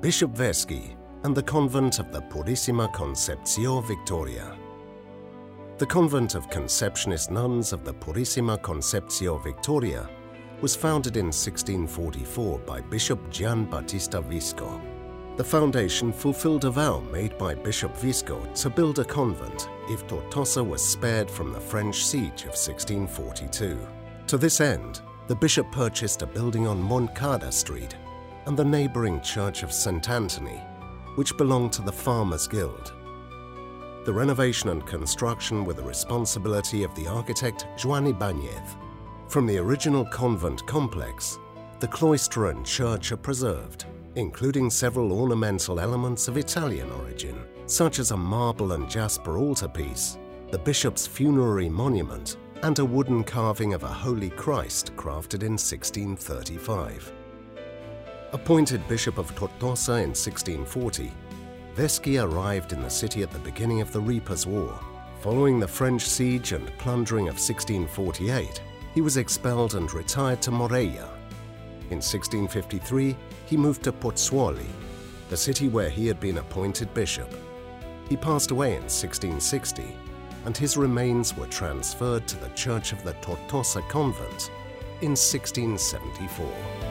Bishop Veschi and the convent of the Purissima Concepción Victoria. The convent of Conceptionist nuns of the Purissima Concepción Victoria was founded in 1644 by Bishop Gian Battista Visco. The foundation fulfilled a vow made by Bishop Visco to build a convent if Tortosa was spared from the French siege of 1642. To this end, the bishop purchased a building on Moncada Street and the neighboring Church of St. Anthony, which belonged to the Farmers' Guild. The renovation and construction were the responsibility of the architect Joan Ibáñez. From the original convent complex, the cloister and church are preserved, including several ornamental elements of Italian origin, such as a marble and jasper altarpiece, the bishop's funerary monument, and a wooden carving of a Holy Christ crafted in 1635. Appointed Bishop of Tortosa in 1640, Veschi arrived in the city at the beginning of the Reapers' War. Following the French siege and plundering of 1648, he was expelled and retired to Morella. In 1653, he moved to Pozzuoli, the city where he had been appointed bishop. He passed away in 1660, and his remains were transferred to the Church of the Tortosa Convent in 1674.